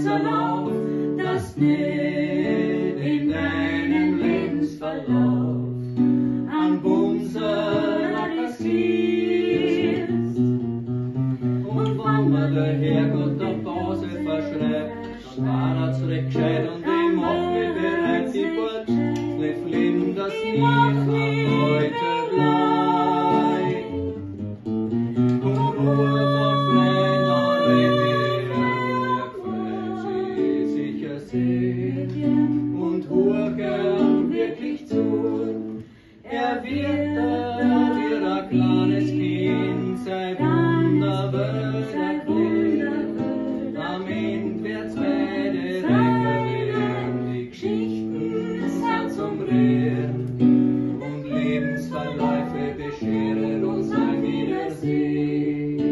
Salopp, das nicht in deinem Lebensverlauf an Bumser kassierst. Und wenn man der Herrgott der Base verschreibt, dann war er zurückgescheit und ich mach mich bereit, die Wort, ne Flint, das mich ab heute bleibt. Und Ruhe von Freien, sicher sehr und hör gern wirklich zu. Er wird dir ein kleines Kind sein Wunderwelt erklären. Am Ende wird's beide reicher werden. Die Geschichten sind zum Reden und Lebensverläufe bescheren uns ein Wiedersehen.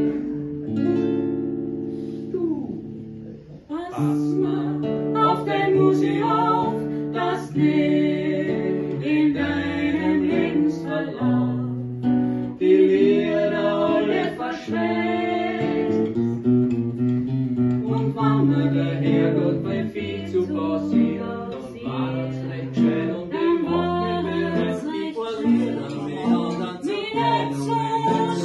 Pass mal auf dein Musi auf, das nicht in deinem Lebensverlauf die Lieder alle verschwänzt. Und wenn mir der Herrgott bei viel zu passiert, dann war das recht schön und ich mach mich bereit, die paar Lieder miteinander zu teilen und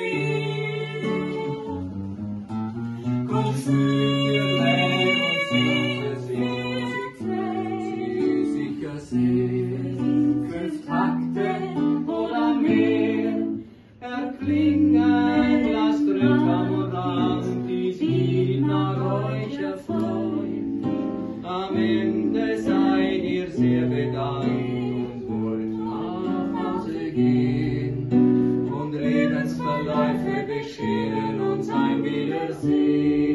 fünf Takte oder mehr, erklingt ein Glas Dritthammerang, die sie nach euch erfreut. Am Ende seid ihr sehr bedankt und wollt nach Hause gehen, und Lebensverläufe bescheren uns ein Wiedersehen.